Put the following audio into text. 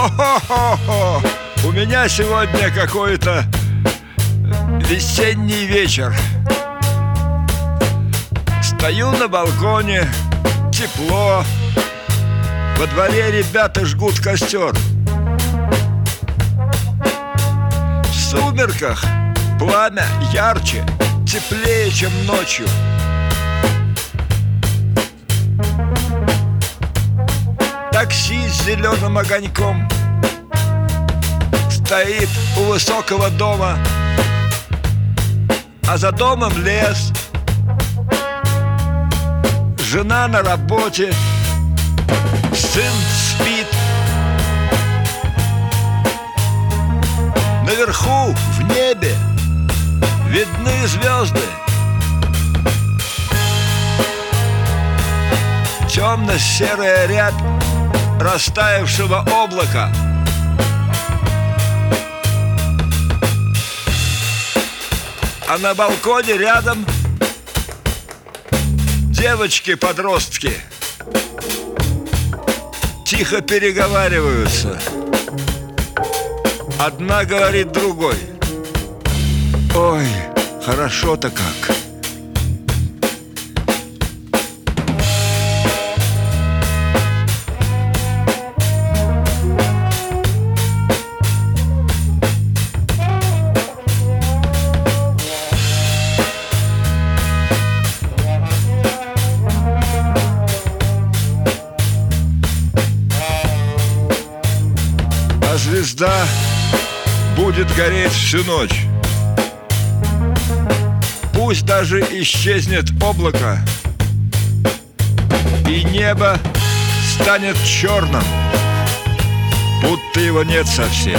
Хо-хо-хо-хо! У меня сегодня какой-то весенний вечер. Стою на балконе, тепло. Во дворе ребята жгут костер. В сумерках пламя ярче, теплее, чем ночью. Такси с зеленым огоньком стоит у высокого дома, а за домом лес. Жена на работе, сын спит. Наверху, в небе, видны звезды. Темно-серая рябь растаявшего облака. А на балконе рядом девочки-подростки тихо переговариваются. Одна говорит другой: ой, хорошо-то как. А звезда будет гореть всю ночь. Пусть даже исчезнет облако, и небо станет черным, будто его нет совсем.